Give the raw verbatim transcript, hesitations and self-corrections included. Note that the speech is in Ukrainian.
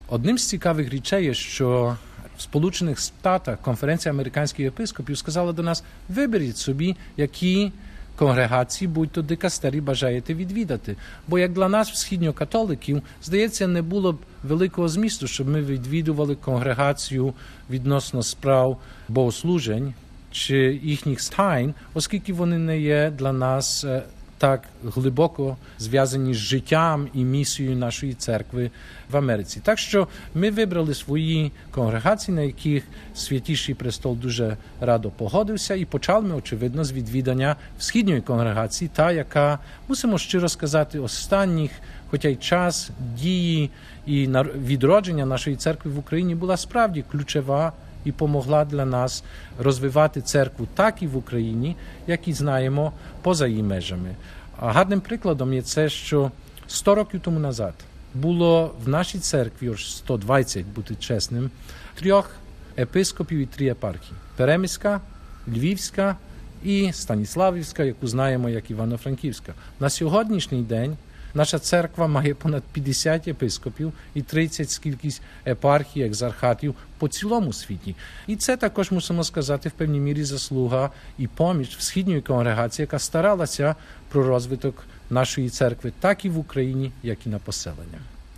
Одним з цікавих речей є, що в Сполучених Штатах конференція американських єпископів сказала до нас: виберіть собі, які конгрегації, будь-то дикастері, бажаєте відвідати. Бо як для нас, східньокатоликів, здається, не було б великого змісту, щоб ми відвідували конгрегацію відносно справ богослужень чи їхніх тайн, оскільки вони не є для нас так глибоко зв'язані з життям і місією нашої церкви в Америці. Так що ми вибрали свої конгрегації, на яких Святіший Престол дуже радо погодився, і почали ми, очевидно, з відвідання східної конгрегації, та, яка, мусимо щиро сказати, останніх, хоча й час дії і відродження нашої церкви в Україні була справді ключова і помогла для нас розвивати церкву так і в Україні, як і знаємо, поза її межами. А гарним прикладом є це, що сто років тому назад було в нашій церкві, аж сто двадцять, бути чесним, трьох епископів і три єпархії. Перемиська, Львівська і Станіславівська, яку знаємо як Івано-Франківська. На сьогоднішній день наша церква має понад п'ятдесят єпископів і тридцять скількись епархій, екзархатів по цілому світі. І це також, мусимо сказати, в певній мірі заслуга і поміч в східній конгрегації, яка старалася про розвиток нашої церкви так і в Україні, як і на поселення.